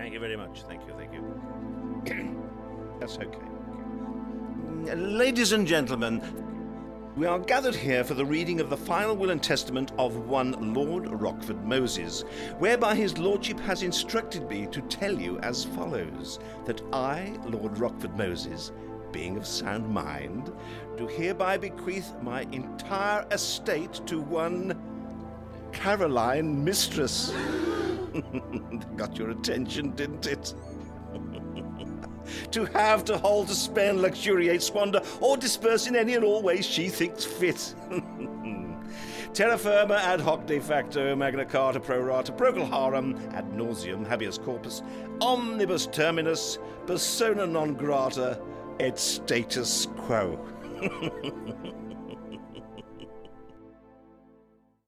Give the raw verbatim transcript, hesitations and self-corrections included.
Thank you very much. Thank you, thank you. That's okay. Ladies and gentlemen, we are gathered here for the reading of the final will and testament of one Lord Rockford Moses, whereby his lordship has instructed me to tell you as follows, that I, Lord Rockford Moses, being of sound mind, do hereby bequeath my entire estate to one Caroline Mistress. Got your attention, didn't it? To have, to hold, to spend, luxuriate, squander, or disperse in any and all ways she thinks fit. Terra firma ad hoc de facto, magna carta pro rata, procul harum, ad nauseam, habeas corpus, omnibus terminus, persona non grata, et status quo.